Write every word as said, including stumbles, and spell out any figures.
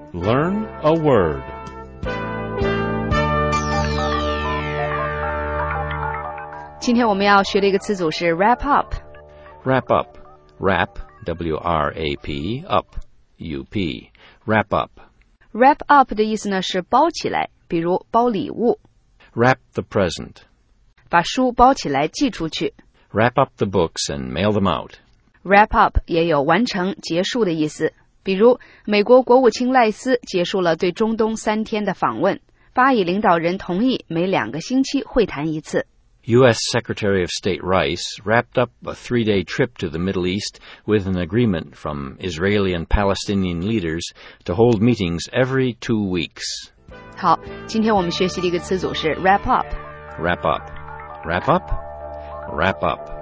Learn a word. Today 今天我们要学的一个词组是 wrap up. Wrap up. Wrap, W R A P, up, U P. Wrap up. Wrap up 的意思呢是包起来，比如包礼物。 Wrap the present. 把书包起来寄出去。 Wrap up the books and mail them out. Wrap up 也有完成、结束的意思。比如，美国国务卿赖斯结束了对中东三天的访问，巴以领导人同意每两个星期会谈一次。 U S Secretary of State Rice wrapped up a three-day trip to the Middle East with an agreement from Israeli and Palestinian leaders to hold meetings every two weeks. 好，今天我们学习的一个词组是 wrap up. Wrap up. Wrap up. Wrap up.